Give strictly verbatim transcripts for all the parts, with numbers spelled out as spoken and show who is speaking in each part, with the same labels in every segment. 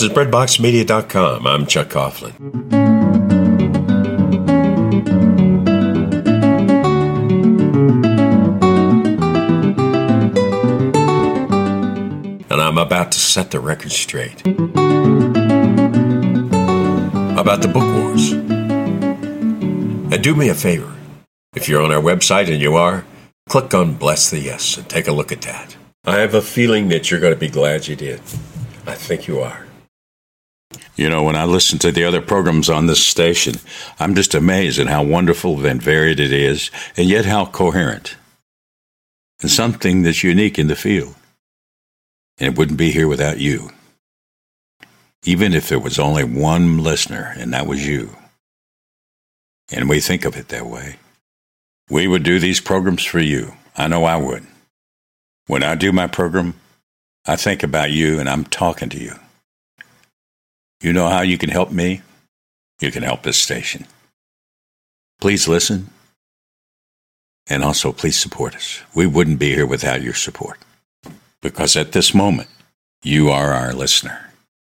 Speaker 1: This is bread box media dot com. I'm Chuck Coughlin. And I'm about to set the record straight about the book wars. And do me a favor. If you're on our website, and you are, click on Bless the Yes and take a look at that. I have a feeling that you're going to be glad you did. I think you are. You know, when I listen to the other programs on this station, I'm just amazed at how wonderful and varied it is, and yet how coherent. And something that's unique in the field. And it wouldn't be here without you. Even if there was only one listener, and that was you. And we think of it that way. We would do these programs for you. I know I would. When I do my program, I think about you and I'm talking to you. You know how you can help me? You can help this station. Please listen. And also please support us. We wouldn't be here without your support. Because at this moment, you are our listener.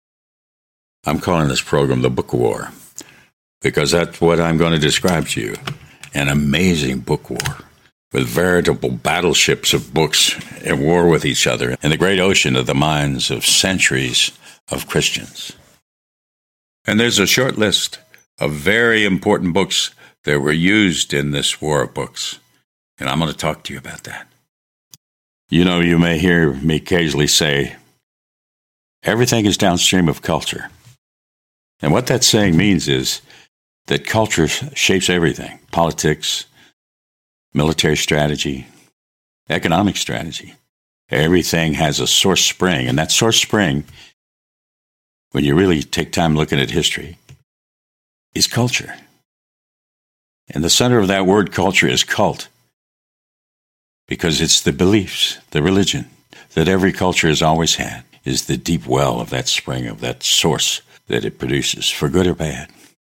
Speaker 1: I'm calling this program The Book War. Because that's what I'm going to describe to you. An amazing book war. With veritable battleships of books at war with each other in the great ocean of the minds of centuries of Christians. And there's a short list of very important books that were used in this war of books. And I'm going to talk to you about that. You know, you may hear me occasionally say, everything is downstream of culture. And what that saying means is that culture shapes everything. Politics, military strategy, economic strategy. Everything has a source spring, and that source spring, when you really take time looking at history, is culture. And the center of that word culture is cult, because it's the beliefs, the religion, that every culture has always had, is the deep well of that spring, of that source that it produces, for good or bad.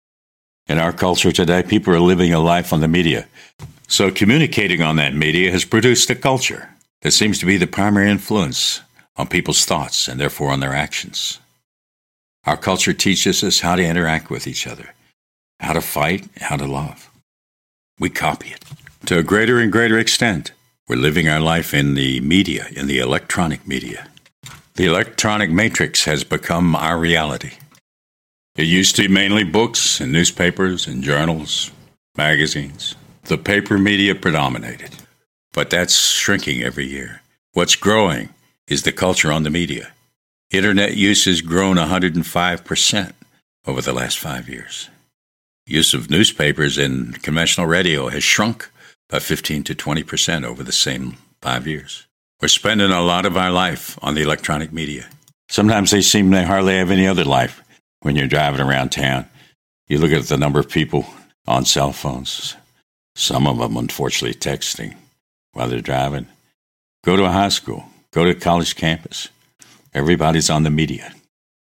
Speaker 1: In our culture today, people are living a life on the media. So communicating on that media has produced a culture that seems to be the primary influence on people's thoughts and therefore on their actions. Our culture teaches us how to interact with each other, how to fight, how to love. We copy it. To a greater and greater extent, we're living our life in the media, in the electronic media. The electronic matrix has become our reality. It used to be mainly books and newspapers and journals, magazines. The paper media predominated, but that's shrinking every year. What's growing is the culture on the media. Internet use has grown one hundred five percent over the last five years. Use of newspapers and conventional radio has shrunk by fifteen to twenty percent over the same five years. We're spending a lot of our life on the electronic media. Sometimes they seem they hardly have any other life. When you're driving around town, you look at the number of people on cell phones. Some of them, unfortunately, texting while they're driving. Go to a high school. Go to a college campus. Everybody's on the media.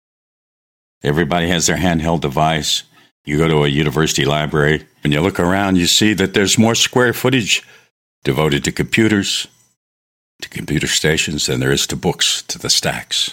Speaker 1: Everybody has their handheld device. You go to a university library, and you look around, you see that there's more square footage devoted to computers, to computer stations, than there is to books, to the stacks.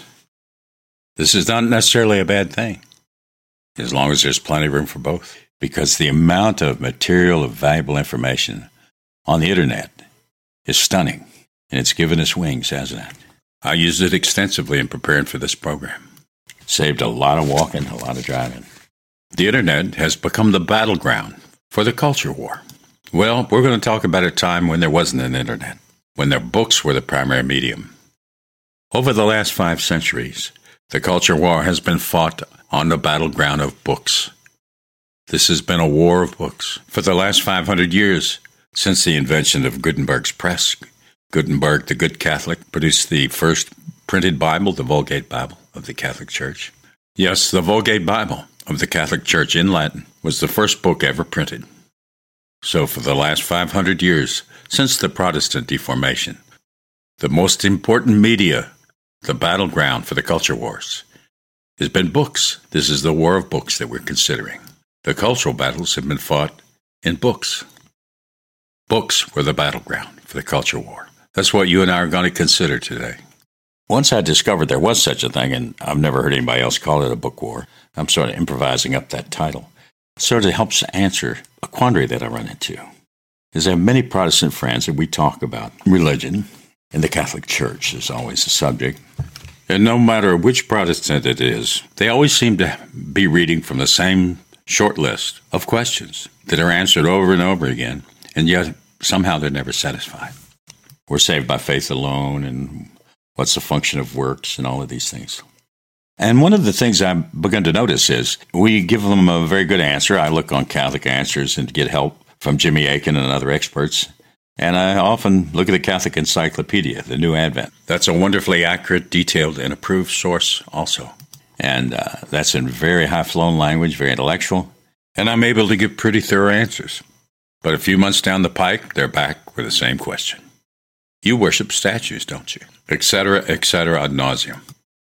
Speaker 1: This is not necessarily a bad thing, as long as there's plenty of room for both. Because the amount of material of valuable information on the internet is stunning, and it's given us wings, hasn't it? I used it extensively in preparing for this program. Saved a lot of walking, a lot of driving. The internet has become the battleground for the culture war. Well, we're going to talk about a time when there wasn't an internet, when their books were the primary medium. Over the last five centuries, the culture war has been fought on the battleground of books. This has been a war of books. For the last five hundred years, since the invention of Gutenberg's press, Gutenberg, the good Catholic, produced the first printed Bible, the Vulgate Bible of the Catholic Church. Yes, the Vulgate Bible of the Catholic Church in Latin was the first book ever printed. So for the last five hundred years, since the Protestant Reformation, the most important media, the battleground for the culture wars, has been books. This is the war of books that we're considering. The cultural battles have been fought in books. Books were the battleground for the culture war. That's what you and I are going to consider today.
Speaker 2: Once I discovered there was such a thing, and I've never heard anybody else call it a book war, I'm sort of improvising up that title. Sort of helps answer a quandary that I run into. Is I have many Protestant friends and we talk about religion, and the Catholic Church is always a subject. And no matter which Protestant it is, they always seem to be reading from the same short list of questions that are answered over and over again, and yet somehow they're never satisfied. We're saved by faith alone, and what's the function of works, and all of these things. And one of the things I've begun to notice is we give them a very good answer. I look on Catholic Answers and get help from Jimmy Akin and other experts. And I often look at the Catholic Encyclopedia, the New Advent. That's a wonderfully accurate, detailed, and approved source also. And uh, that's in very high-flown language, very intellectual. And I'm able to give pretty thorough answers. But a few months down the pike, they're back with the same question. You worship statues, don't you? Etc., et cetera, ad nauseum.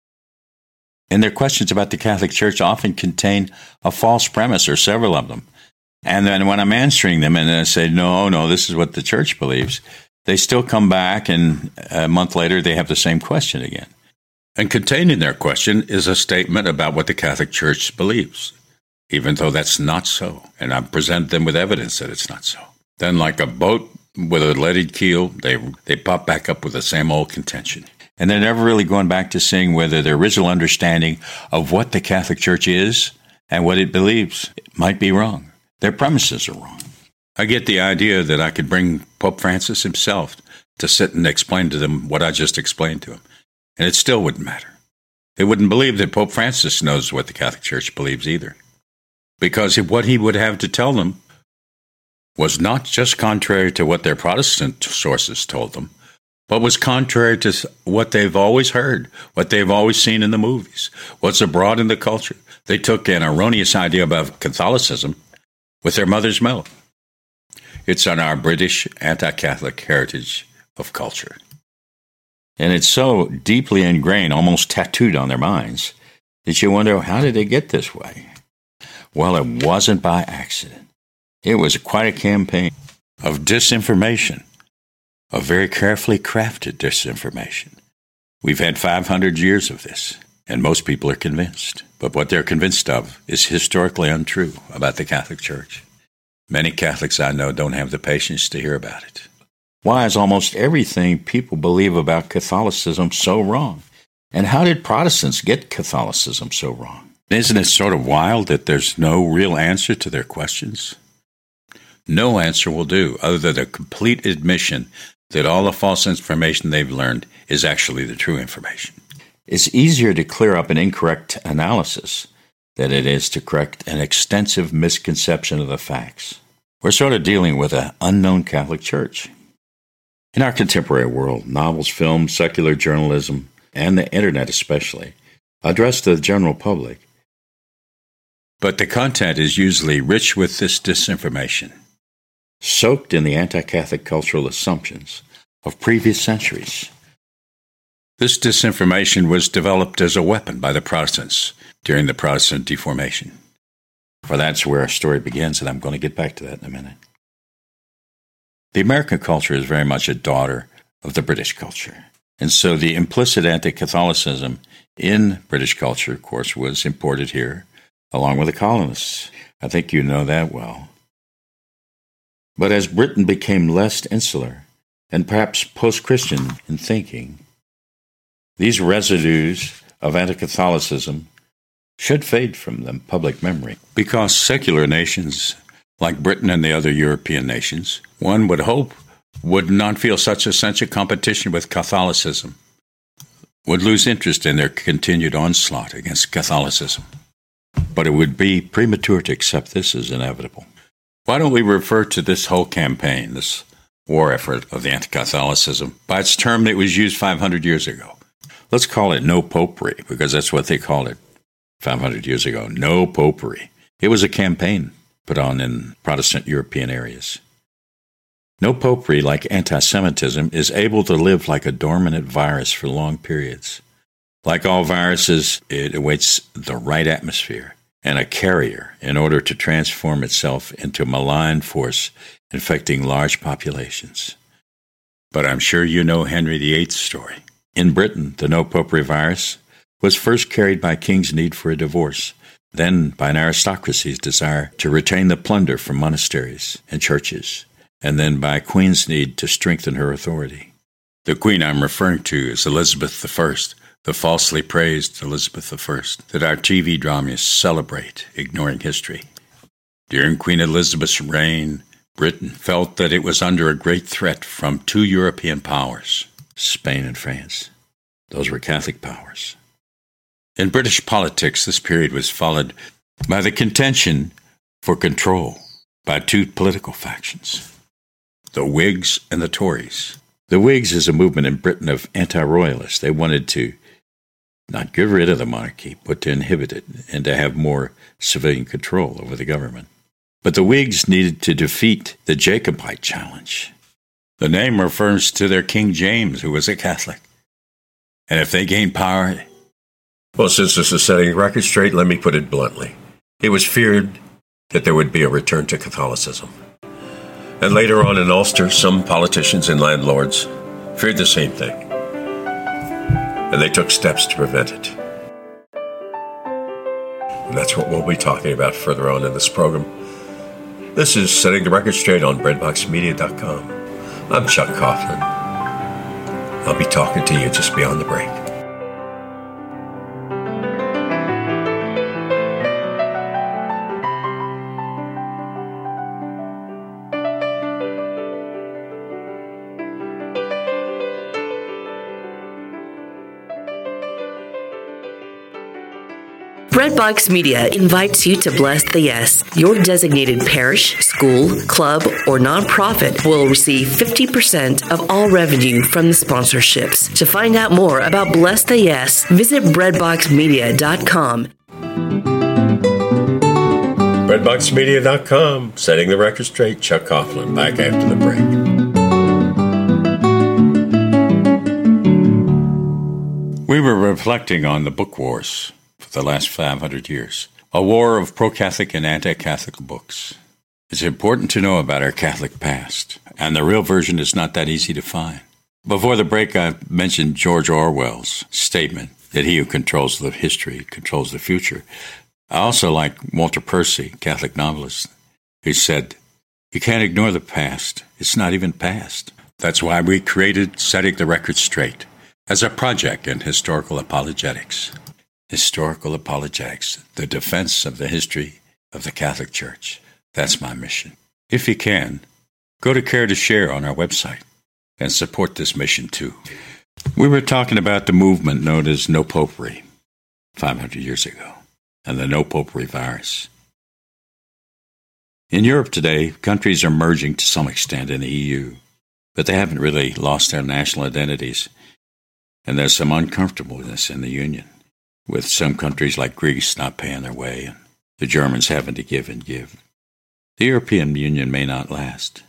Speaker 2: And their questions about the Catholic Church often contain a false premise, or several of them. And then when I'm answering them and I say, no, no, this is what the church believes, they still come back, and a month later they have the same question again. And contained in their question is a statement about what the Catholic Church believes, even though that's not so. And I present them with evidence that it's not so. Then, like a boat with a leaded keel, they they pop back up with the same old contention. And they're never really going back to seeing whether their original understanding of what the Catholic Church is and what it believes might be wrong. Their premises are wrong. I get the idea that I could bring Pope Francis himself to sit and explain to them what I just explained to him, and it still wouldn't matter. They wouldn't believe that Pope Francis knows what the Catholic Church believes either, because what he would have to tell them was not just contrary to what their Protestant sources told them, but was contrary to what they've always heard, what they've always seen in the movies, what's abroad in the culture. They took an erroneous idea about Catholicism with their mother's milk. It's on our British anti-Catholic heritage of culture. And it's so deeply ingrained, almost tattooed on their minds, that you wonder, how did they get this way? Well, it wasn't by accident. It was quite a campaign of disinformation, of very carefully crafted disinformation. We've had five hundred years of this, and most people are convinced. But what they're convinced of is historically untrue about the Catholic Church. Many Catholics I know don't have the patience to hear about it. Why is almost everything people believe about Catholicism so wrong? And how did Protestants get Catholicism so wrong? Isn't it sort of wild that there's no real answer to their questions? No answer will do, other than a complete admission that all the false information they've learned is actually the true information. It's easier to clear up an incorrect analysis than it is to correct an extensive misconception of the facts. We're sort of dealing with an unknown Catholic Church. In our contemporary world, novels, films, secular journalism, and the internet especially, address the general public. But the content is usually rich with this disinformation, soaked in the anti-Catholic cultural assumptions of previous centuries. This disinformation was developed as a weapon by the Protestants during the Protestant Reformation. For that's where our story begins, and I'm going to get back to that in a minute. The American culture is very much a daughter of the British culture. And so the implicit anti-Catholicism in British culture, of course, was imported here, along with the colonists. I think you know that well. But as Britain became less insular, and perhaps post-Christian in thinking, these residues of anti-Catholicism should fade from the public memory. Because secular nations, like Britain and the other European nations, one would hope would not feel such a sense of competition with Catholicism, would lose interest in their continued onslaught against Catholicism. But it would be premature to accept this as inevitable. Why don't we refer to this whole campaign, this war effort of the anti-Catholicism, by its term that was used five hundred years ago? Let's call it no popery, because that's what they called it five hundred years ago, no popery. It was a campaign put on in Protestant European areas. No popery, like anti-Semitism, is able to live like a dormant virus for long periods. Like all viruses, it awaits the right atmosphere and a carrier in order to transform itself into a malign force infecting large populations. But I'm sure you know Henry the eighth's story. In Britain, the no popery virus was first carried by kings' need for a divorce, then by an aristocracy's desire to retain the plunder from monasteries and churches, and then by a queen's need to strengthen her authority. The queen I'm referring to is Elizabeth the First, the falsely praised Elizabeth the First, that our T V dramas celebrate, ignoring history. During Queen Elizabeth's reign, Britain felt that it was under a great threat from two European powers, Spain and France. Those were Catholic powers. In British politics, this period was followed by the contention for control by two political factions, the Whigs and the Tories. The Whigs is a movement in Britain of anti-royalists. They wanted to not get rid of the monarchy, but to inhibit it and to have more civilian control over the government. But the Whigs needed to defeat the Jacobite challenge. The name refers to their King James, who was a Catholic. And if they gained power...
Speaker 1: Well, since this is setting the record straight, let me put it bluntly. It was feared that there would be a return to Catholicism. And later on in Ulster, some politicians and landlords feared the same thing. And they took steps to prevent it. And that's what we'll be talking about further on in this program. This is Setting the Record Straight on bread box media dot com. I'm Chuck Coughlin. I'll be talking to you just beyond the break.
Speaker 3: Breadbox Media invites you to Bless the Yes. Your designated parish, school, club, or nonprofit will receive fifty percent of all revenue from the sponsorships. To find out more about Bless the Yes, visit breadbox media dot com.
Speaker 1: breadbox media dot com, setting the record straight. Chuck Coughlin, back after the break.
Speaker 2: We were reflecting on the book wars for the last five hundred years, a war of pro-Catholic and anti-Catholic books. It's important to know about our Catholic past, and the real version is not that easy to find. Before the break, I mentioned George Orwell's statement that he who controls the history controls the future. I also like Walter Percy, Catholic novelist, who said, "You can't ignore the past. It's not even past." That's why we created Setting the Record Straight as a project in historical apologetics. Historical apologetics, the defense of the history of the Catholic Church. That's my mission. If you can, go to Care to Share on our website and support this mission too. We were talking about the movement known as No Popery five hundred years ago and the No Popery virus. In Europe today, countries are merging to some extent in the E U, but they haven't really lost their national identities, and there's some uncomfortableness in the Union, with some countries like Greece not paying their way and the Germans having to give and give. The European Union may not last.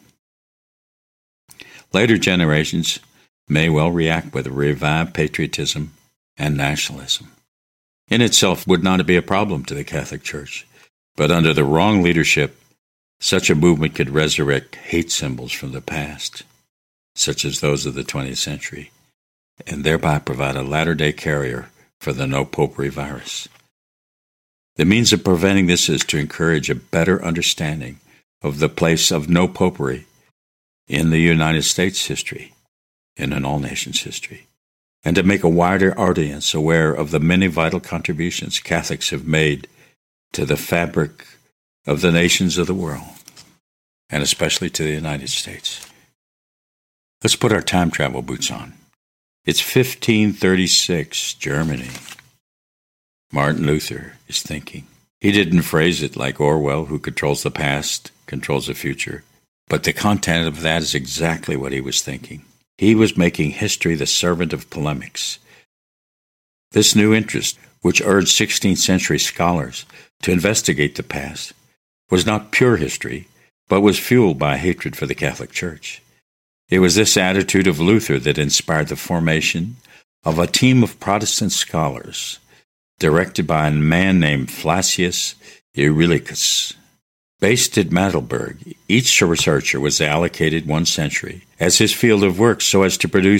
Speaker 2: Later generations may well react with a revived patriotism and nationalism. In itself would not be a problem to the Catholic Church, but under the wrong leadership, such a movement could resurrect hate symbols from the past, such as those of the twentieth century, and thereby provide a latter-day carrier for the no popery virus. The means of preventing this is to encourage a better understanding of the place of no popery in the United States history and in all nations' history, and to make a wider audience aware of the many vital contributions Catholics have made to the fabric of the nations of the world, and especially to the United States. Let's put our time travel boots on. It's fifteen thirty-six, Germany. Martin Luther is thinking. He didn't phrase it like Orwell, who controls the past, controls the future. But the content of that is exactly what he was thinking. He was making history the servant of polemics. This new interest, which urged sixteenth century scholars to investigate the past, was not pure history, but was fueled by hatred for the Catholic Church. It was this attitude of Luther that inspired the formation of a team of Protestant scholars directed by a man named Flacius Eurylochus. Based at Heidelberg, each researcher was allocated one century as his field of work so as to produce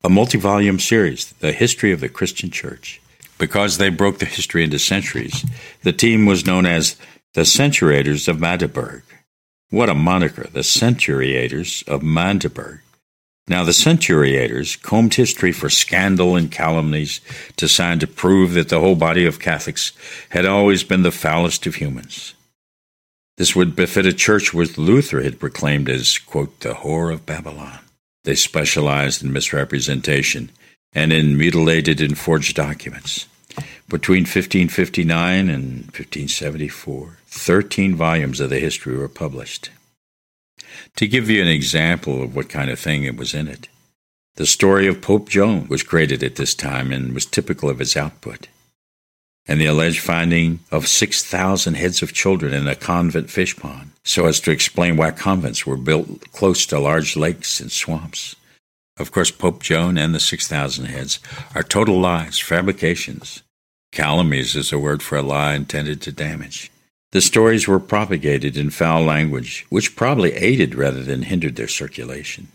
Speaker 2: a multi-volume series, The History of the Christian Church. Because they broke the history into centuries, the team was known as the Centuriators of Magdeburg. What a moniker, the Centuriators of Magdeburg. Now, the Centuriators combed history for scandal and calumnies, designed to prove that the whole body of Catholics had always been the foulest of humans. This would befit a church which Luther had proclaimed as, quote, the whore of Babylon. They specialized in misrepresentation and in mutilated and forged documents. Between fifteen fifty-nine and fifteen seventy-four, thirteen volumes of the history were published. To give you an example of what kind of thing it was in it, the story of Pope Joan was created at this time and was typical of his output. And the alleged finding of six thousand heads of children in a convent fish pond, so as to explain why convents were built close to large lakes and swamps. Of course, Pope Joan and the six thousand heads are total lies, fabrications. Calumnies is a word for a lie intended to damage. The stories were propagated in foul language, which probably aided rather than hindered their circulation.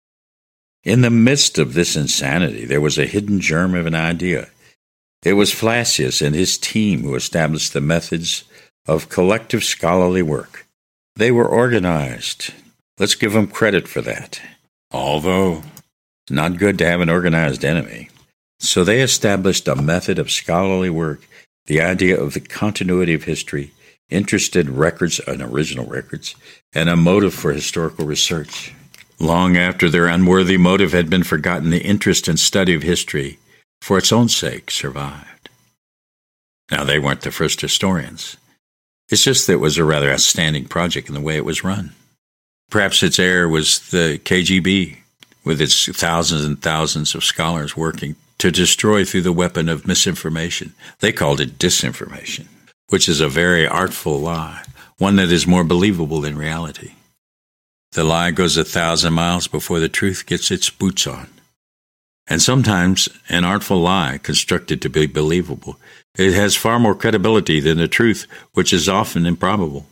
Speaker 2: In the midst of this insanity, there was a hidden germ of an idea. It was Flacius and his team who established the methods of collective scholarly work. They were organized. Let's give them credit for that. Although, it's not good to have an organized enemy. So they established a method of scholarly work, the idea of the continuity of history, interested records and original records, and a motive for historical research. Long after their unworthy motive had been forgotten, the interest and study of history, for its own sake, survived. Now, they weren't the first historians. It's just that it was a rather outstanding project in the way it was run. Perhaps its heir was the K G B, with its thousands and thousands of scholars working to destroy through the weapon of misinformation. They called it disinformation, which is a very artful lie, one that is more believable than reality. The lie goes a thousand miles before the truth gets its boots on. And sometimes an artful lie, constructed to be believable, it has far more credibility than the truth, which is often improbable.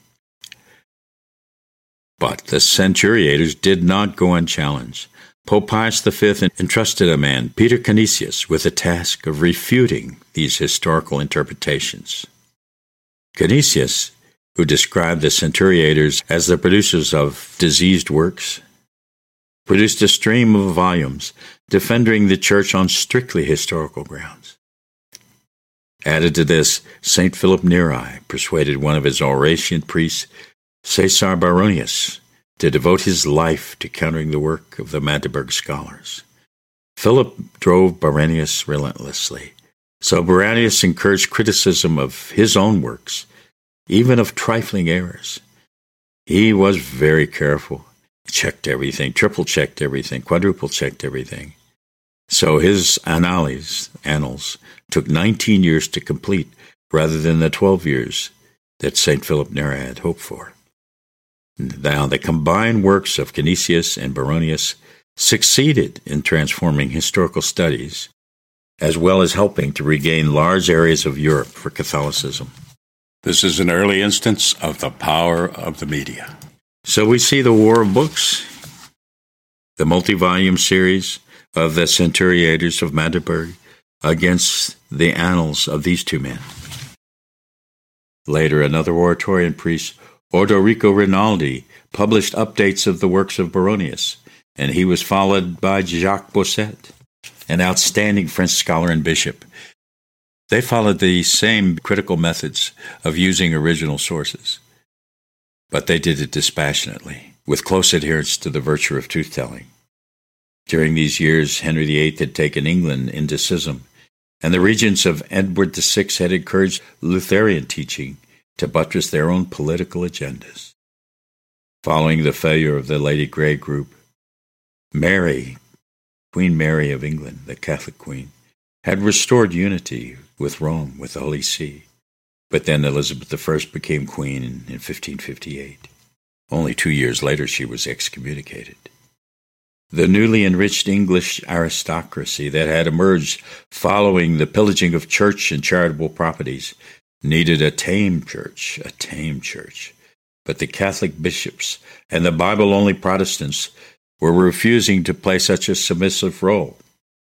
Speaker 2: But the Centuriators did not go unchallenged. Pope Pius the Fifth entrusted a man, Peter Canisius, with the task of refuting these historical interpretations. Canisius, who described the Centuriators as the producers of diseased works, produced a stream of volumes defending the Church on strictly historical grounds. Added to this, Saint Philip Neri persuaded one of his Aurasian priests, Caesar Baronius, to devote his life to countering the work of the Magdeburg scholars. Philip drove Baronius relentlessly, so Baronius encouraged criticism of his own works, even of trifling errors. He was very careful, checked everything, triple-checked everything, quadruple-checked everything. So his annales, annals, took nineteen years to complete, rather than the twelve years that Saint Philip Neri had hoped for. Now, the combined works of Canisius and Baronius succeeded in transforming historical studies, as well as helping to regain large areas of Europe for Catholicism.
Speaker 4: This is an early instance of the power of the media.
Speaker 2: So we see the War of Books, the multi-volume series of the Centuriators of Magdeburg against the annals of these two men. Later, another Oratorian priest, Orderico Rinaldi, published updates of the works of Baronius, and he was followed by Jacques Bossuet, an outstanding French scholar and bishop. They followed the same critical methods of using original sources, but they did it dispassionately, with close adherence to the virtue of truth-telling. During these years, Henry the Eighth had taken England into schism, and the regents of Edward the Sixth had encouraged Lutheran teaching to buttress their own political agendas. Following the failure of the Lady Grey group, Mary, Queen Mary of England, the Catholic Queen, had restored unity with Rome, with the Holy See. But then Elizabeth the First became queen in, in fifteen fifty-eight. Only two years later, she was excommunicated. The newly enriched English aristocracy that had emerged following the pillaging of church and charitable properties needed a tame church, a tame church. But the Catholic bishops and the Bible-only Protestants were refusing to play such a submissive role.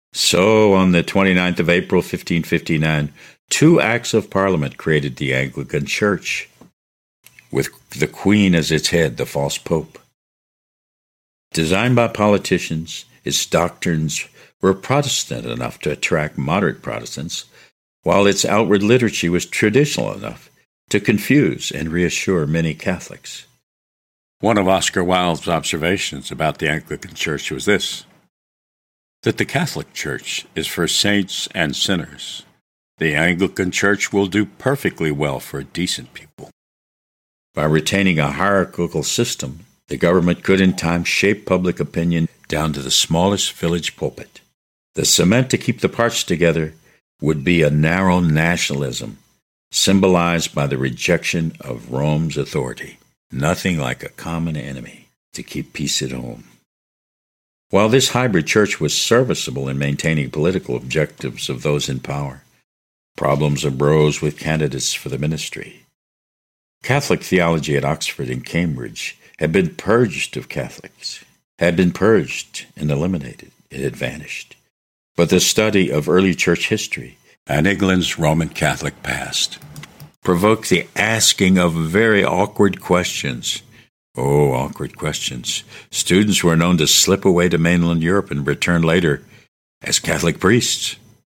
Speaker 2: So, on the twenty-ninth of April, fifteen fifty-nine, two acts of Parliament created the Anglican Church, with the Queen as its head, the false Pope. Designed by politicians, its doctrines were Protestant enough to attract moderate Protestants, while its outward liturgy was traditional enough to confuse and reassure many Catholics.
Speaker 4: One of Oscar Wilde's observations about the Anglican Church was this: that the Catholic Church is for saints and sinners. The Anglican Church will do perfectly well for decent people.
Speaker 2: By retaining a hierarchical system, the government could in time shape public opinion down to the smallest village pulpit. The cement to keep the parts together would be a narrow nationalism, symbolized by the rejection of Rome's authority. Nothing like a common enemy to keep peace at home. While this hybrid church was serviceable in maintaining political objectives of those in power, problems arose with candidates for the ministry. Catholic theology at Oxford and Cambridge had been purged of Catholics, had been purged and eliminated. It had vanished. But the study of early church history
Speaker 4: and England's Roman Catholic past
Speaker 2: provoked the asking of very awkward questions. Oh, awkward questions. Students were known to slip away to mainland Europe and return later as Catholic priests.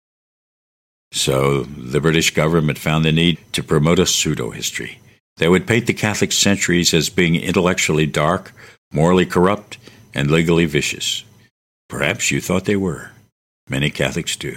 Speaker 2: So the British government found the need to promote a pseudo-history that would paint the Catholic centuries as being intellectually dark, morally corrupt, and legally vicious. Perhaps you thought they were. Many Catholics do.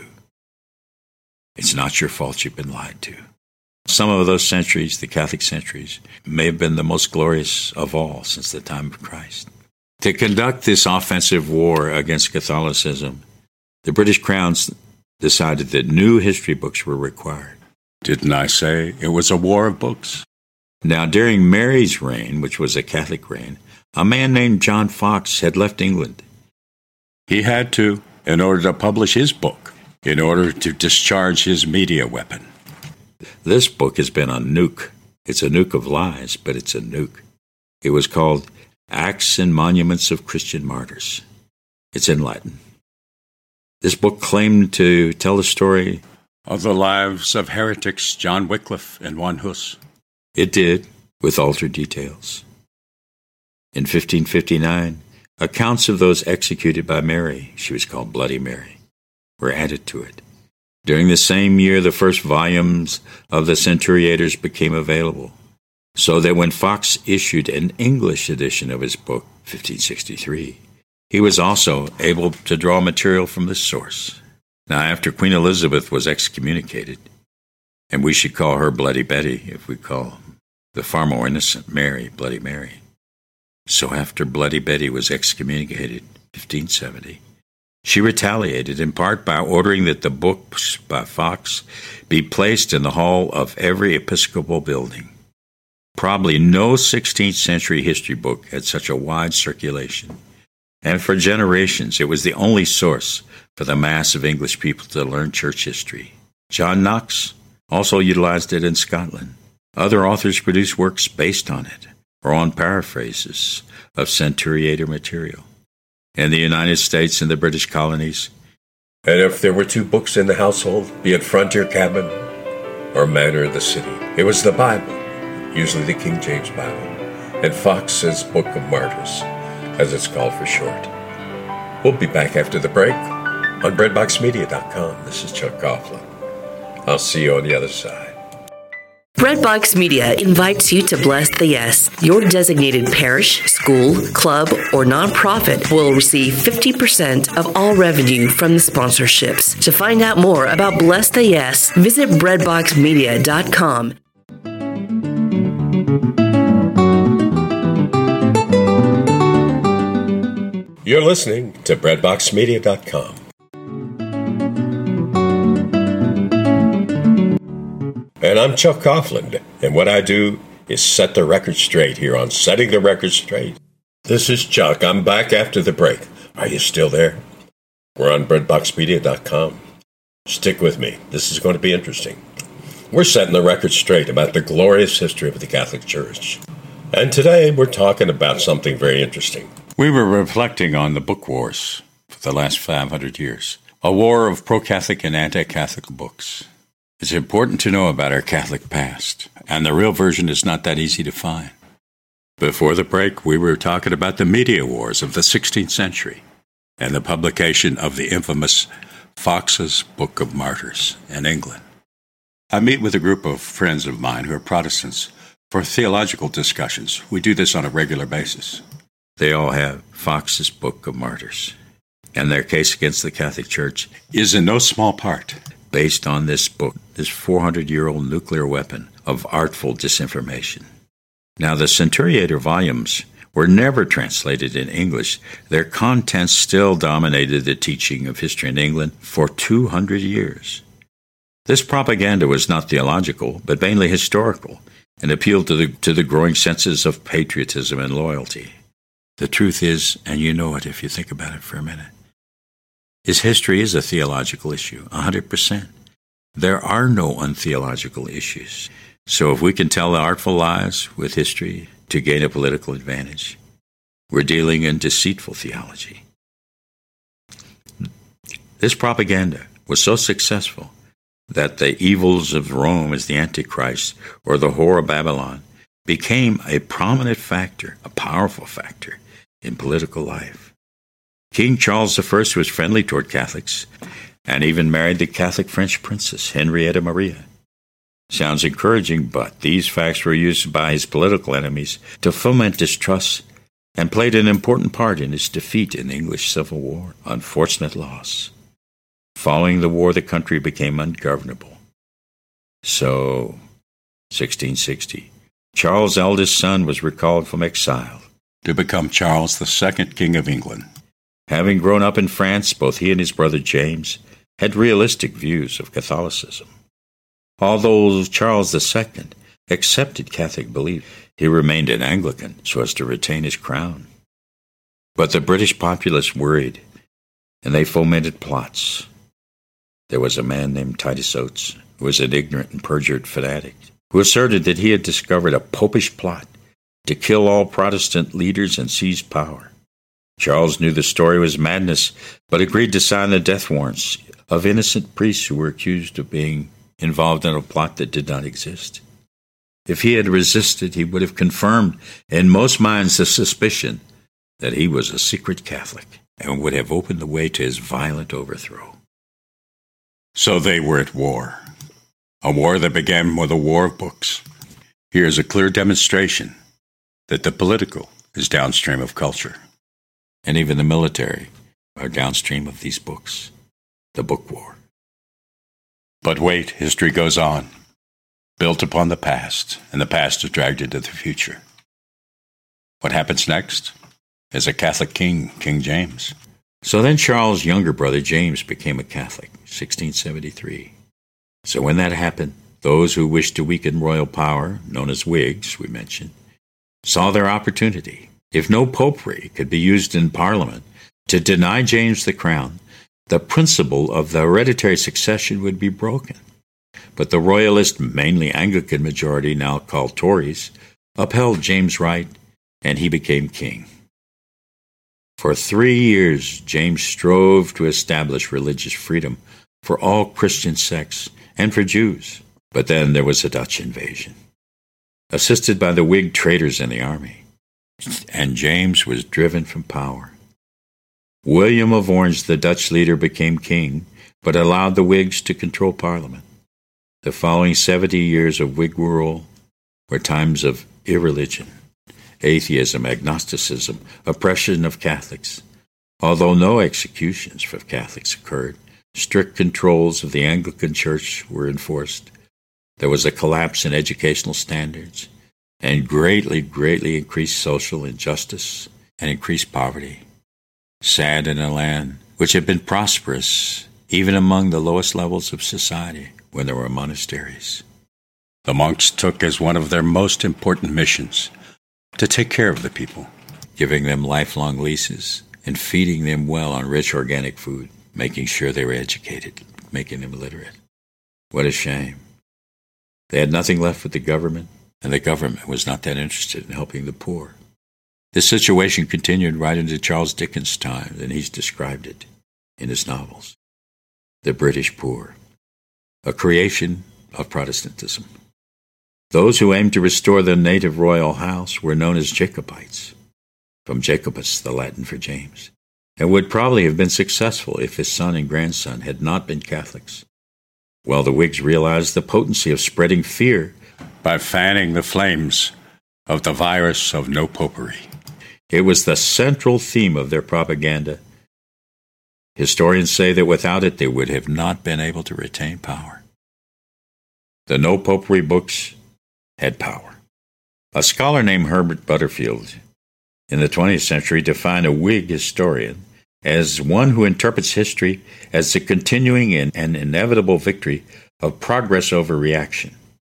Speaker 2: It's not your fault you've been lied to. Some of those centuries, the Catholic centuries, may have been the most glorious of all since the time of Christ. To conduct this offensive war against Catholicism, the British Crown decided that new history books were required.
Speaker 4: Didn't I say it was a war of books?
Speaker 2: Now, during Mary's reign, which was a Catholic reign, a man named John Foxe had left England.
Speaker 4: He had to, in order to publish his book, in order to discharge his media weapon.
Speaker 2: This book has been a nuke. It's a nuke of lies, but it's a nuke. It was called Acts and Monuments of Christian Martyrs. It's in Latin. This book claimed to tell the story
Speaker 4: of the lives of heretics John Wycliffe and Juan Hus.
Speaker 2: It did, with altered details. In fifteen fifty-nine, accounts of those executed by Mary, she was called Bloody Mary, were added to it. During the same year, the first volumes of the Centuriators became available, so that when Foxe issued an English edition of his book, fifteen sixty-three, he was also able to draw material from this source. Now, after Queen Elizabeth was excommunicated, and we should call her Bloody Betty if we call the far more innocent Mary Bloody Mary. So after Bloody Betty was excommunicated, fifteen seventy, she retaliated in part by ordering that the books by Foxe be placed in the hall of every Episcopal building. Probably no sixteenth century history book had such a wide circulation, and for generations it was the only source for the mass of English people to learn church history. John Knox also utilized it in Scotland. Other authors produced works based on it, or on paraphrases of Centuriator material. In the United States and the British colonies,
Speaker 1: and if there were two books in the household, be it Frontier Cabin or Manor of the City, it was the Bible, usually the King James Bible, and Foxe's Book of Martyrs, as it's called for short. We'll be back after the break on bread box media dot com. This is Chuck Coughlin. I'll see you on the other side.
Speaker 3: Breadbox Media invites you to bless the yes. Your designated parish, school, club, or nonprofit will receive fifty percent of all revenue from the sponsorships. To find out more about Bless the Yes, visit bread box media dot com.
Speaker 1: You're listening to bread box media dot com. And I'm Chuck Coughlin, and what I do is set the record straight here on Setting the Record Straight. This is Chuck. I'm back after the break. Are you still there? We're on bread box media dot com. Stick with me. This is going to be interesting. We're setting the record straight about the glorious history of the Catholic Church. And today we're talking about something very interesting.
Speaker 4: We were reflecting on the book wars for the last five hundred years. A war of pro-Catholic and anti-Catholic books. It's important to know about our Catholic past, and the real version is not that easy to find. Before the break, we were talking about the media wars of the sixteenth century and the publication of the infamous Fox's Book of Martyrs in England. I meet with a group of friends of mine who are Protestants for theological discussions. We do this on a regular basis. They all have Fox's Book of Martyrs, and their case against the Catholic Church is in no small part based on this book, this four hundred year old nuclear weapon of artful disinformation. Now, the Centuriator volumes were never translated in English. Their contents still dominated the teaching of history in England for two hundred years. This propaganda was not theological, but mainly historical, and appealed to the, to the growing senses of patriotism and loyalty. The truth is, and you know it if you think about it for a minute, is history is a theological issue, one hundred percent. There are no untheological issues. So if we can tell the artful lies with history to gain a political advantage, we're dealing in deceitful theology. This propaganda was so successful that the evils of Rome as the Antichrist or the whore of Babylon became a prominent factor, a powerful factor in political life. King Charles the First was friendly toward Catholics and even married the Catholic French princess, Henrietta Maria. Sounds encouraging, but these facts were used by his political enemies to foment distrust and played an important part in his defeat in the English Civil War. Unfortunate loss. Following the war, the country became ungovernable. So, sixteen sixty, Charles' eldest son was recalled from exile to become Charles the Second, King of England. Having grown up in France, both he and his brother James had realistic views of Catholicism. Although Charles the Second accepted Catholic belief, he remained an Anglican so as to retain his crown. But the British populace worried, and they fomented plots. There was a man named Titus Oates, who was an ignorant and perjured fanatic, who asserted that he had discovered a popish plot to kill all Protestant leaders and seize power. Charles knew the story was madness, but agreed to sign the death warrants of innocent priests who were accused of being involved in a plot that did not exist. If he had resisted, he would have confirmed in most minds the suspicion that he was a secret Catholic and would have opened the way to his violent overthrow. So they were at war, a war that began with a war of books. Here's a clear demonstration that the political is downstream of culture, and even the military are downstream of these books, the book war. But wait, history goes on, built upon the past, and the past is dragged into the future. What happens next? As a Catholic king, King James. So then Charles' younger brother James became a Catholic, sixteen seventy-three. So when that happened, those who wished to weaken royal power, known as Whigs, we mentioned, saw their opportunity. If no popery could be used in Parliament to deny James the crown, the principle of the hereditary succession would be broken. But the royalist, mainly Anglican majority, now called Tories, upheld James' right, and he became king. For three years, James strove to establish religious freedom for all Christian sects and for Jews. But then there was a Dutch invasion, assisted by the Whig traitors in the army, and James was driven from power. William of Orange, the Dutch leader, became king, but allowed the Whigs to control Parliament. The following seventy years of Whig rule were times of irreligion, atheism, agnosticism, oppression of Catholics. Although no executions for Catholics occurred, strict controls of the Anglican Church were enforced. There was a collapse in educational standards and greatly, greatly increased social injustice and increased poverty. Sad in a land which had been prosperous even among the lowest levels of society when there were monasteries. The monks took as one of their most important missions to take care of the people, giving them lifelong leases and feeding them well on rich organic food, making sure they were educated, making them literate. What a shame. They had nothing left with the government, and the government was not that interested in helping the poor. This situation continued right into Charles Dickens' time, and he's described it in his novels.
Speaker 2: the British poor, a creation of Protestantism. Those who aimed to restore the native royal house were known as Jacobites, from Jacobus, the Latin for James, and would probably have been successful if his son and grandson had not been Catholics. Well, the Whigs realized the potency of spreading fear
Speaker 4: by fanning the flames of the virus of no popery.
Speaker 2: It was the central theme of their propaganda. Historians say that without it, they would have not been able to retain power. The no popery books had power. A scholar named Herbert Butterfield in the twentieth century defined a Whig historian as one who interprets history as the continuing and, and inevitable victory of progress over reaction.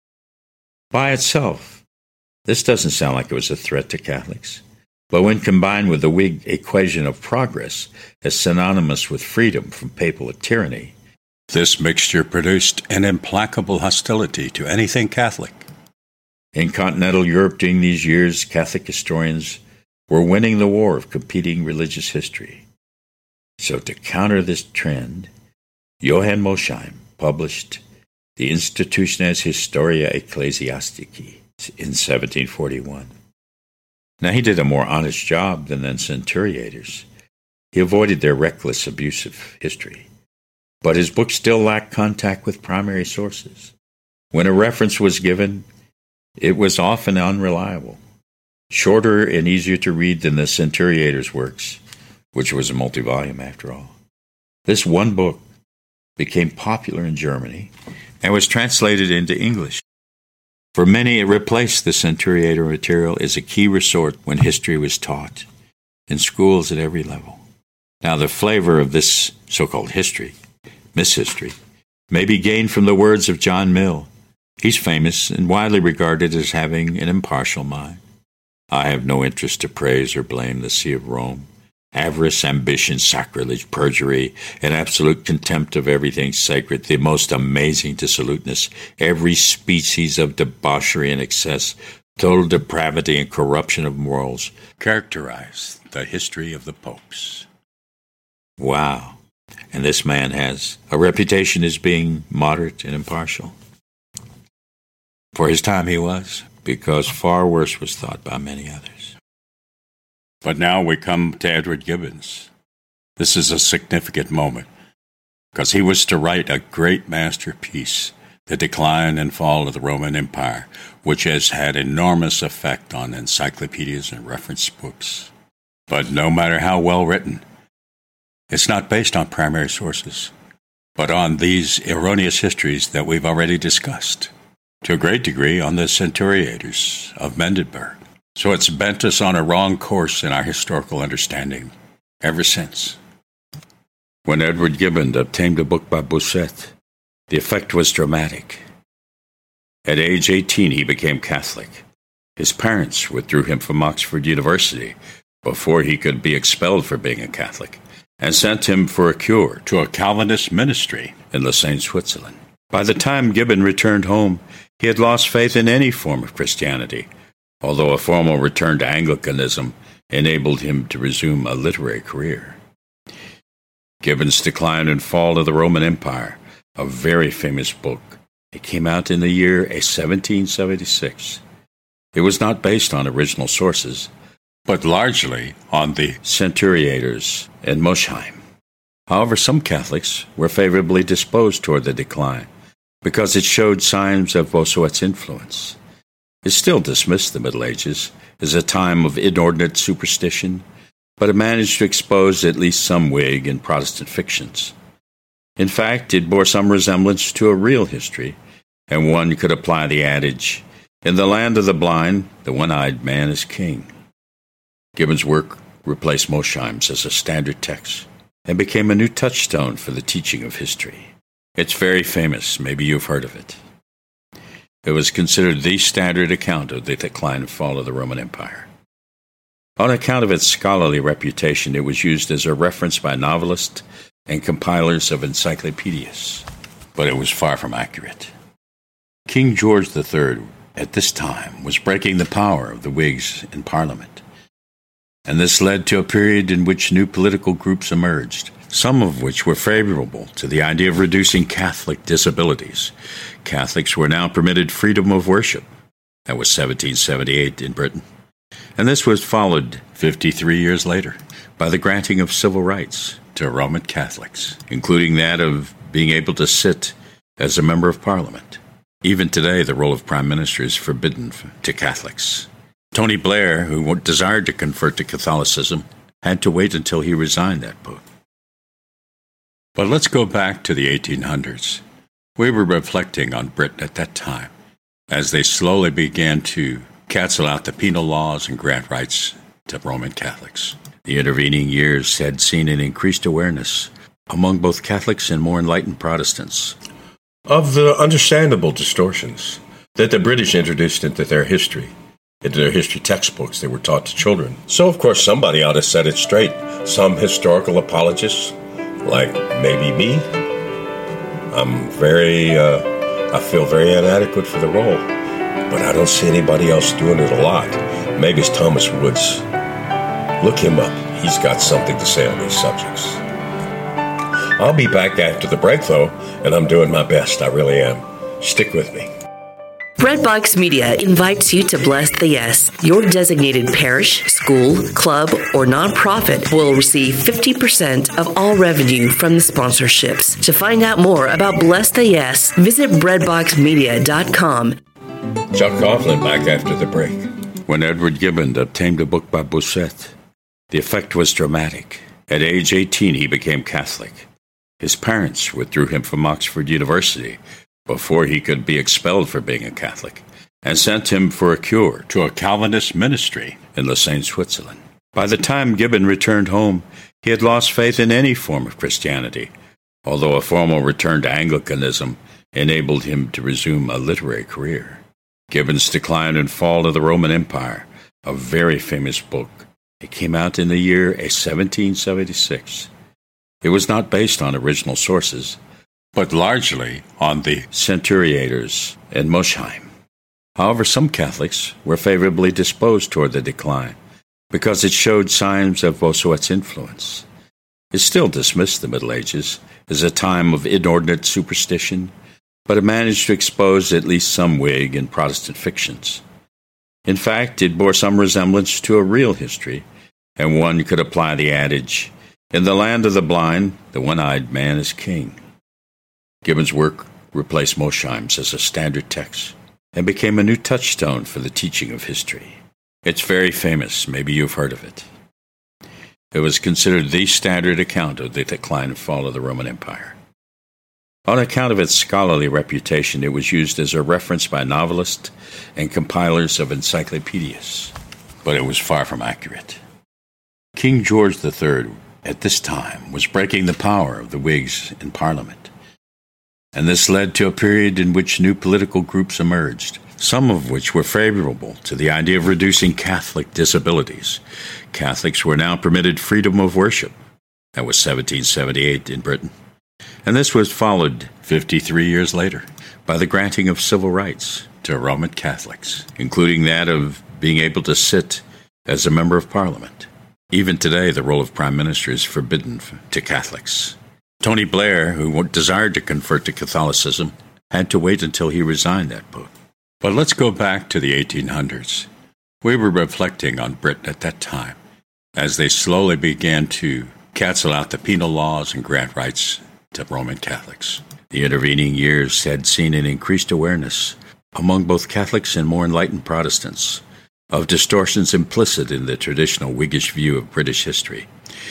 Speaker 2: By itself, this doesn't sound like it was a threat to Catholics, but when combined with the Whig equation of progress as synonymous with freedom from papal tyranny,
Speaker 4: this mixture produced an implacable hostility to anything Catholic.
Speaker 2: In continental Europe during these years, Catholic historians were winning the war of competing religious history. So to counter this trend, Johann Mosheim published the Institutiones Historiae Ecclesiastici in seventeen forty-one. Now, he did a more honest job than the Centuriators. He avoided their reckless abuse of history. But his book still lacked contact with primary sources. When a reference was given, it was often unreliable, shorter and easier to read than the Centuriators' works, which was a multi-volume after all. This one book became popular in Germany and was translated into English. For many, it replaced the Centuriator material as a key resort when history was taught in schools at every level. Now, the flavor of this so-called history, mishistory, may be gained from the words of John Mill. He's famous and widely regarded as having an impartial mind. I have no interest to praise or blame the See of Rome. Avarice, ambition, sacrilege, perjury, and absolute contempt of everything sacred, the most amazing dissoluteness, every species of debauchery and excess, total depravity and corruption of morals,
Speaker 4: characterize the history of the popes.
Speaker 2: Wow. And this man has a reputation as being moderate and impartial. For his time he was, because far worse was thought by many others.
Speaker 4: But now we come to Edward Gibbons. This is a significant moment, because he was to write a great masterpiece, The Decline and Fall of the Roman Empire, which has had enormous effect on encyclopedias and reference books. But no matter how well written, it's not based on primary sources, but on these erroneous histories that we've already discussed, to a great degree on the Centuriators of Mendenburg. So it's bent us on a wrong course in our historical understanding ever since.
Speaker 2: When Edward Gibbon obtained a book by Bossuet, the effect was dramatic. At age eighteen, he became Catholic. His parents withdrew him from Oxford University before he could be expelled for being a Catholic, and sent him for a cure
Speaker 4: to a Calvinist ministry
Speaker 2: in Lausanne, Switzerland. By the time Gibbon returned home, he had lost faith in any form of Christianity, although a formal return to Anglicanism enabled him to resume a literary career. Gibbon's Decline and Fall of the Roman Empire, a very famous book. It came out in the year seventeen seventy-six. It was not based on original sources,
Speaker 4: but largely on the
Speaker 2: Centuriators and Mosheim. However, some Catholics were favorably disposed toward the Decline because it showed signs of Bossuet's influence. It still dismissed the Middle Ages as a time of inordinate superstition, but it managed to expose at least some Whig and Protestant fictions. In fact, it bore some resemblance to a real history, and one could apply the adage, "In the land of the blind, the one-eyed man is king." Gibbon's work replaced Mosheim's as a standard text and became a new touchstone for the teaching of history. It's very famous. Maybe you've heard of it. It was considered the standard account of the decline and fall of the Roman Empire. On account of its scholarly reputation, it was used as a reference by novelists and compilers of encyclopedias, but it was far from accurate. King George the Third, at this time, was breaking the power of the Whigs in Parliament, and this led to a period in which new political groups emerged, some of which were favorable to the idea of reducing Catholic disabilities. Catholics were now permitted freedom of worship. That was seventeen seventy-eight in Britain. And this was followed fifty-three years later by the granting of civil rights to Roman Catholics, including that of being able to sit as a member of Parliament. Even today, the role of Prime Minister is forbidden to Catholics. Tony Blair, who desired to convert to Catholicism, had to wait until he resigned that post. But let's go back to the eighteen hundreds. We were reflecting on Britain at that time, as they slowly began to cancel out the penal laws and grant rights to Roman Catholics. The intervening years had seen an increased awareness among both Catholics and more enlightened Protestants
Speaker 1: of the understandable distortions that the British introduced into their history, into their history textbooks they were taught to children. So, of course, somebody ought to set it straight. Some historical apologists, like maybe me, I'm very, uh, I feel very inadequate for the role, but I don't see anybody else doing it a lot. Maybe it's Thomas Woods. Look him up. He's got something to say on these subjects. I'll be back after the break, though, and I'm doing my best. I really am. Stick with me.
Speaker 3: Breadbox Media invites you to Bless the Yes. Your designated parish, school, club, or nonprofit will receive fifty percent of all revenue from the sponsorships. To find out more about Bless the Yes, visit breadbox media dot com.
Speaker 1: Chuck Coughlin back after the break.
Speaker 2: When Edward Gibbon obtained a book by Bossuet, the effect was dramatic. At age eighteen, he became Catholic. His parents withdrew him from Oxford University before he could be expelled for being a Catholic, and sent him for a cure to a Calvinist ministry in Lausanne, Switzerland. By the time Gibbon returned home, he had lost faith in any form of Christianity, although a formal return to Anglicanism enabled him to resume a literary career. Gibbon's Decline and Fall of the Roman Empire, a very famous book. It came out in the year seventeen seventy-six. It was not based on original sources, but largely on the Centuriators and Mosheim. However, some Catholics were favorably disposed toward the Decline because it showed signs of Bossuet's influence. It still dismissed the Middle Ages as a time of inordinate superstition, but it managed to expose at least some Whig and Protestant fictions. In fact, it bore some resemblance to a real history, and one could apply the adage, "In the land of the blind, the one-eyed man is king." Gibbon's work replaced Mosheim's as a standard text and became a new touchstone for the teaching of history. It's very famous. Maybe you've heard of it. It was considered the standard account of the decline and fall of the Roman Empire. On account of its scholarly reputation, it was used as a reference by novelists and compilers of encyclopedias, but it was far from accurate. King George the Third, at this time, was breaking the power of the Whigs in Parliament, and this led to a period in which new political groups emerged, some of which were favorable to the idea of reducing Catholic disabilities. Catholics were now permitted freedom of worship. That was seventeen seventy-eight in Britain. And this was followed fifty-three years later by the granting of civil rights to Roman Catholics, including that of being able to sit as a member of Parliament. Even today, the role of Prime Minister is forbidden to Catholics. Tony Blair, who desired to convert to Catholicism, had to wait until he resigned that post. But let's go back to the eighteen hundreds. We were reflecting on Britain at that time, as they slowly began to cancel out the penal laws and grant rights to Roman Catholics. The intervening years had seen an increased awareness among both Catholics and more enlightened Protestants of distortions implicit in the traditional Whiggish view of British history.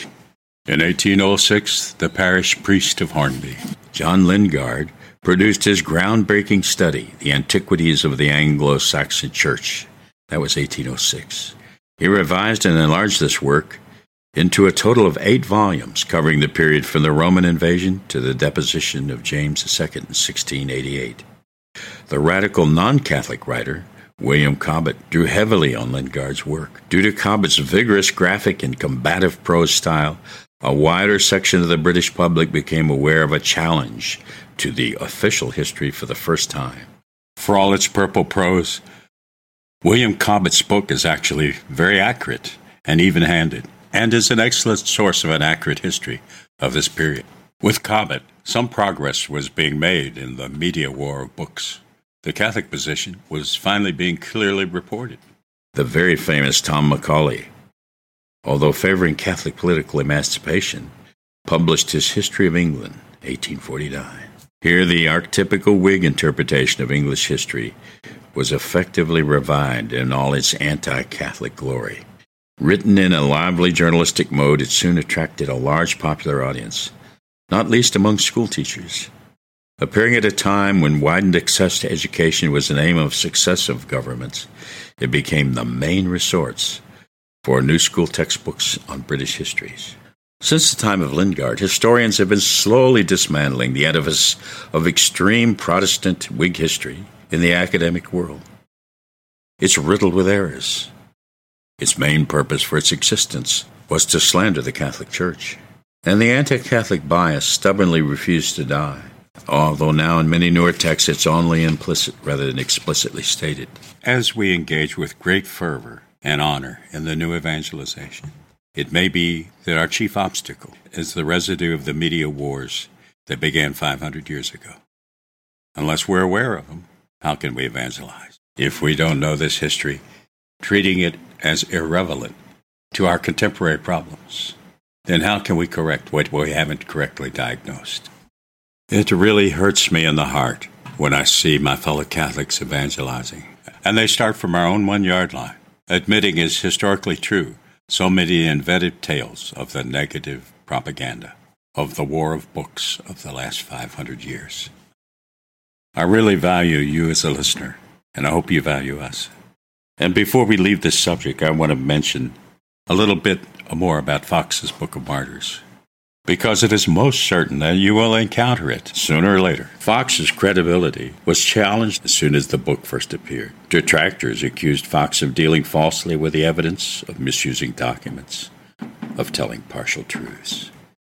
Speaker 2: In eighteen oh six, the parish priest of Hornby, John Lingard, produced his groundbreaking study, The Antiquities of the Anglo-Saxon Church. That was eighteen oh six. He revised and enlarged this work into a total of eight volumes covering the period from the Roman invasion to the deposition of James the Second in sixteen eighty-eight. The radical non-Catholic writer, William Cobbett, drew heavily on Lingard's work. Due to Cobbett's vigorous graphic and combative prose style, a wider section of the British public became aware of a challenge to the official history for the first time. For all its purple prose, William Cobbett's book is actually very accurate and even-handed, and is an excellent source of an accurate history
Speaker 4: of this period. With Cobbett, some progress was being made in the media war of books. The Catholic position was finally being clearly reported.
Speaker 2: The very famous Tom Macaulay, although favoring Catholic political emancipation, published his History of England, eighteen forty-nine. Here, the archetypical Whig interpretation of English history was effectively revived in all its anti-Catholic glory. Written in a lively journalistic mode, it soon attracted a large popular audience, not least among schoolteachers. Appearing at a time when widened access to education was an aim of successive governments, it became the main resource for new school textbooks on British histories. Since the time of Lingard, historians have been slowly dismantling the edifice of extreme Protestant Whig history in the academic world. It's riddled with errors. Its main purpose for its existence was to slander the Catholic Church, and the anti-Catholic bias stubbornly refused to die, although now in many newer texts it's only implicit rather than explicitly stated.
Speaker 4: As we engage with great fervor and honor in the new evangelization, it may be that our chief obstacle is the residue of the media wars that began five hundred years ago. Unless we're aware of them, how can we evangelize? If we don't know this history, treating it as irrelevant to our contemporary problems, then how can we correct what we haven't correctly diagnosed? It really hurts me in the heart when I see my fellow Catholics evangelizing, and they start from our own one-yard line, admitting as historically true so many invented tales of the negative propaganda of the war of books of the last five hundred years. I really value you as a listener, and I hope you value us. And before we leave this subject, I want to mention a little bit more about Fox's Book of Martyrs, because it is most certain that you will encounter it sooner or later. Fox's credibility was challenged as soon as the book first appeared. Detractors accused Fox of dealing falsely with the evidence, of misusing documents, of telling partial truths.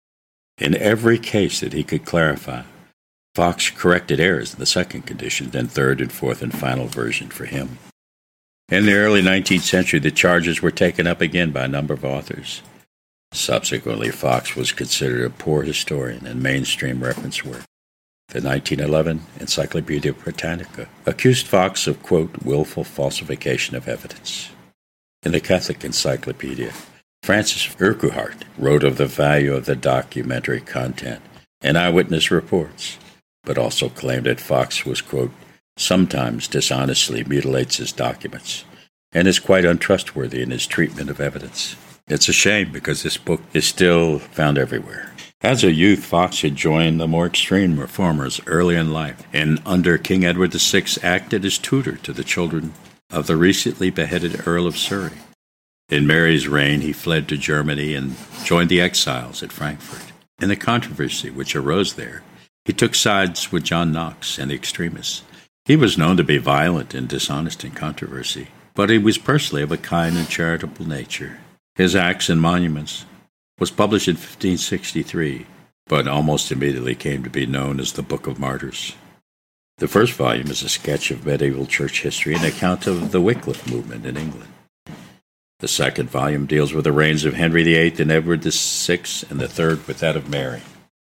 Speaker 4: In every case that he could clarify, Fox corrected errors in the second condition, then third and fourth and final version for him. In the early nineteenth century, the charges were taken up again by a number of authors. Subsequently, Fox was considered a poor historian and mainstream reference work. The nineteen eleven Encyclopedia Britannica accused Fox of, quote, willful falsification of evidence. In the Catholic Encyclopedia, Francis Urquhart wrote of the value of the documentary content and eyewitness reports, but also claimed that Fox was, quote, sometimes dishonestly mutilates his documents and is quite untrustworthy in his treatment of evidence. It's a shame because this book is still found everywhere. As a youth, Fox had joined the more extreme reformers early in life, and under King Edward the Sixth acted as tutor to the children of the recently beheaded Earl of Surrey. In Mary's reign, he fled to Germany and joined the exiles at Frankfurt. In the controversy which arose there, he took sides with John Knox and the extremists. He was known to be violent and dishonest in controversy, but he was personally of a kind and charitable nature. His Acts and Monuments was published in fifteen sixty-three, but almost immediately came to be known as the Book of Martyrs. The first volume is a sketch of medieval church history and an account of the Wycliffe movement in England. The second volume deals with the reigns of Henry the Eighth and Edward the Sixth, and the third with that of Mary.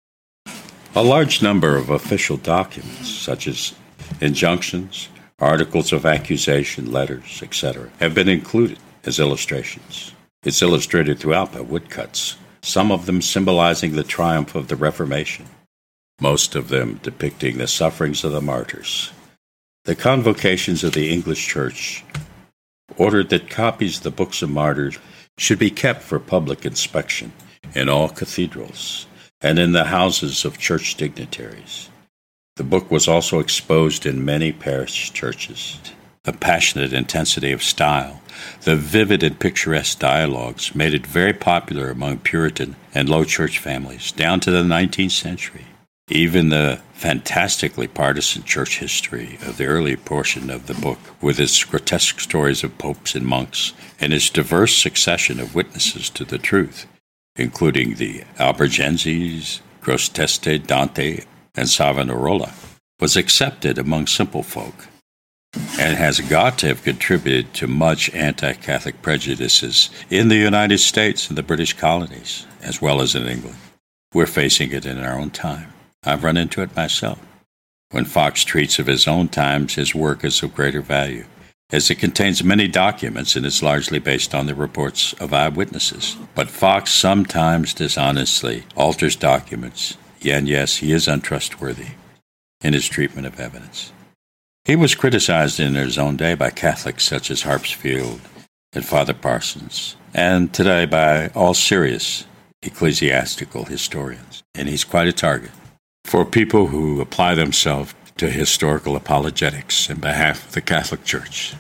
Speaker 4: A large number of official documents, such as injunctions, articles of accusation, letters, et cetera, have been included as illustrations. It's illustrated throughout by woodcuts, some of them symbolizing the triumph of the Reformation, most of them depicting the sufferings of the martyrs. The convocations of the English Church ordered that copies of the Books of Martyrs should be kept for public inspection in all cathedrals and in the houses of church dignitaries. The book was also exposed in many parish churches. The passionate intensity of style, the vivid and picturesque dialogues made it very popular among Puritan and Low Church families down to the nineteenth century. Even the fantastically partisan church history of the early portion of the book, with its grotesque stories of popes and monks and its diverse succession of witnesses to the truth, including the Albigenses, Grosseteste, Dante, and Savonarola, was accepted among simple folk and has got to have contributed to much anti-Catholic prejudices in the United States and the British colonies, as well as in England.
Speaker 2: We're facing it in our own time. I've run into it myself. When Fox treats of his own times, his work is of greater value, as it contains many documents and is largely based on the reports of eyewitnesses. But Fox sometimes dishonestly alters documents, and yes, he is untrustworthy in his treatment of evidence. He was criticized in his own day by Catholics such as Harpsfield and Father Parsons, and today by all serious ecclesiastical historians. And he's quite a target for people who apply themselves to historical apologetics in behalf of the Catholic Church,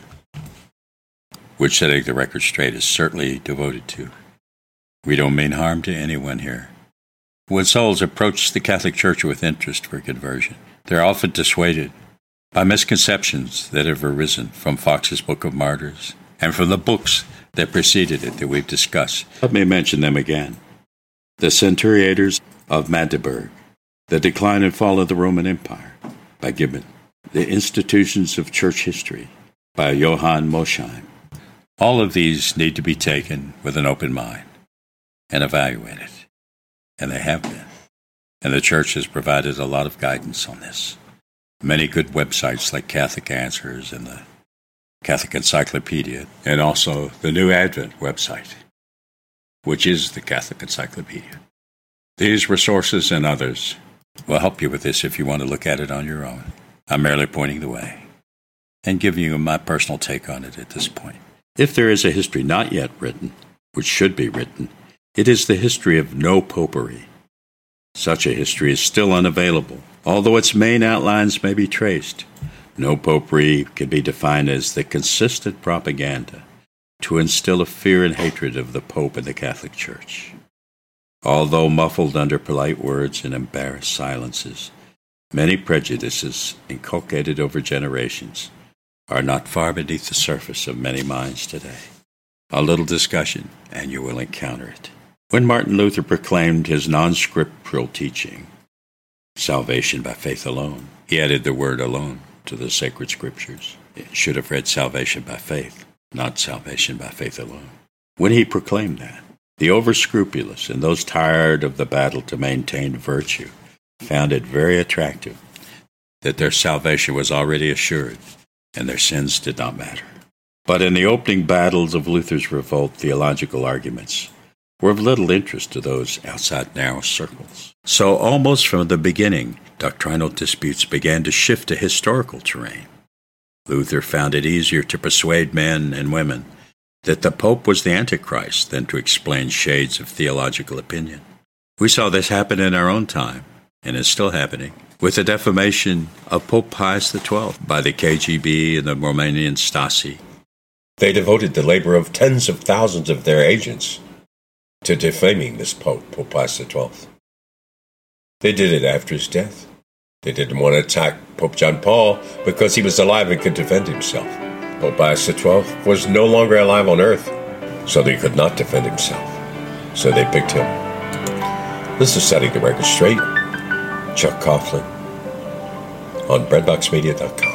Speaker 2: which Setting the Record Straight is certainly devoted to. We don't mean harm to anyone here. When souls approach the Catholic Church with interest for conversion, they're often dissuaded by misconceptions that have arisen from Fox's Book of Martyrs and from the books that preceded it that we've discussed. Let me mention them again. The Centuriators of Magdeburg, The Decline and Fall of the Roman Empire, by Gibbon, The Institutions of Church History, by Johann Mosheim. All of these need to be taken with an open mind and evaluated, and they have been. And the Church has provided a lot of guidance on this. Many good websites like Catholic Answers and the Catholic Encyclopedia, and also the New Advent website, which is the Catholic Encyclopedia. These resources and others will help you with this if you want to look at it on your own. I'm merely pointing the way and giving you my personal take on it at this point. If there is a history not yet written, which should be written, it is the history of no popery. Such a history is still unavailable, although its main outlines may be traced. No popery can be defined as the consistent propaganda to instill a fear and hatred of the Pope and the Catholic Church. Although muffled under polite words and embarrassed silences, many prejudices inculcated over generations are not far beneath the surface of many minds today. A little discussion, and you will encounter it. When Martin Luther proclaimed his non-scriptural teaching, salvation by faith alone, he added the word alone to the sacred scriptures. It should have read salvation by faith, not salvation by faith alone. When he proclaimed that, the over-scrupulous and those tired of the battle to maintain virtue found it very attractive that their salvation was already assured and their sins did not matter. But in the opening battles of Luther's revolt, theological arguments were of little interest to those outside narrow circles. So almost from the beginning, doctrinal disputes began to shift to historical terrain. Luther found it easier to persuade men and women that the Pope was the Antichrist than to explain shades of theological opinion. We saw this happen in our own time, and is still happening, with the defamation of Pope Pius the twelfth by the K G B and the Romanian Stasi.
Speaker 1: They devoted the labor of tens of thousands of their agents to defaming this Pope, Pope Pius the twelfth. They did it after his death. They didn't want to attack Pope John Paul because he was alive and could defend himself. Pope Pius the twelfth was no longer alive on earth, so he could not defend himself. So they picked him. This is Setting the Record Straight. Chuck Coughlin on breadbox media dot com.